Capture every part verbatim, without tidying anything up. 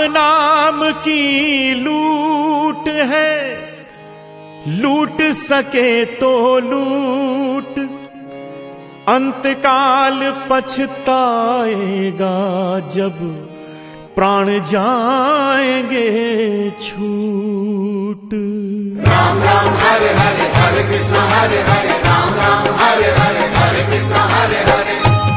नाम की लूट है, लूट सके तो लूट, अंतकाल पछताएगा जब प्राण जाएंगे छूट। राम राम हरे हरे, हरे कृष्ण हरे हरे, राम राम हरे हरे, हरे कृष्ण हरे हरे।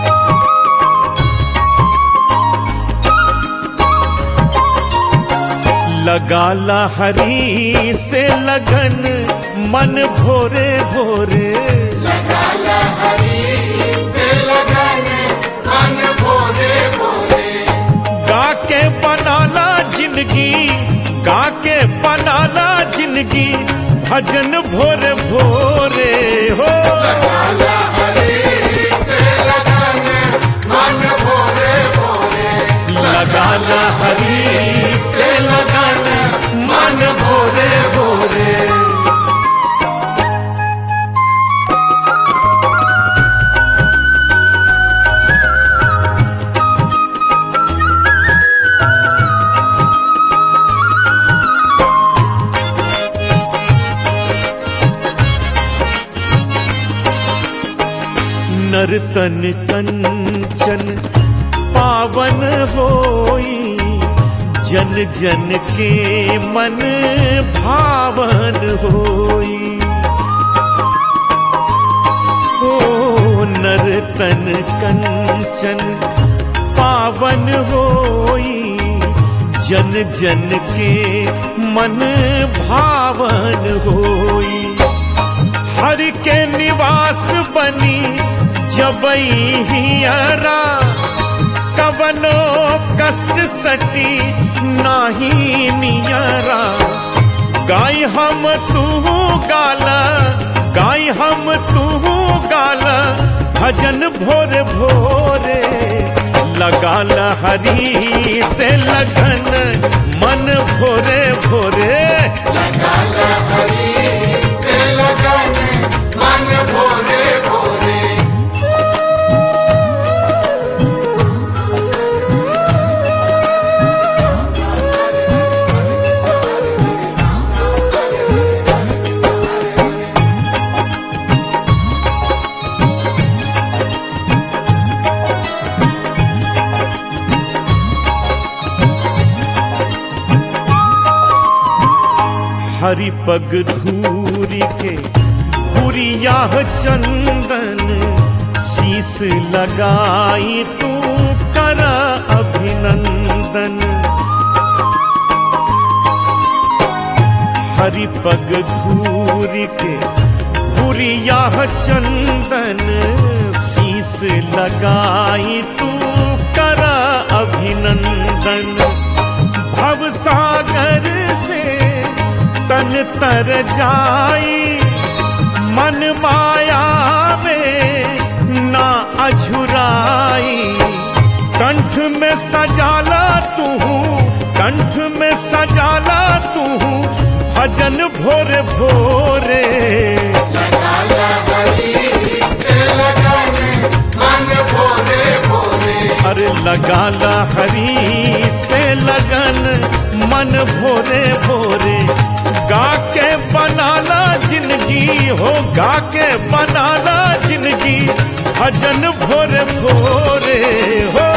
लगा ला हरि से लगन मन भोरे भोरे, लगा ला हरि से लगन मन भोरे भोरे। गा के बनाला जिंदगी, गा के बनाला जिंदगी, भजन भोरे भोरे हो। लगा ला हरि से लगन मन भोरे भोरे, लगा ला हरि से लगन मन भोरे भोरे। नर्तन कंचन पावन होई, जन जन के मन भावन होई। ओ नर्तन कंचन पावन होई, जन जन के मन भावन होई। हरि के निवास बनी जबई हियरा, कवनो कष्ट सटी नाही नियरा। गाय हम तू गाला, गाय हम तू गाला, भजन भोरे भोरे। लगा ला हरि से लगन मन भोरे भोरे, लगा ला हरि से लगन मन भोरे भोरे। हरि पग धूरी के पुरिया चंदन, शीस लगाई तू कर अभिनंदन। हरि पग धूरी के पुरिया चंदन, शीस लगाई तू कर अभिनंदन। भव सागर से तन तर जाई, मन माया में ना अझुराई। कंठ में सजाला तू, कंठ में सजाला तू, भजन भोरे भोरे। लगा ला हरि से लगन मन भोरे भोरे। अरे लगा ला हरि से लगन मन भोरे भोरे। गा के बनाला जिंदगी हो, गा के बनाला जिंदगी, भजन भोरे भोरे हो।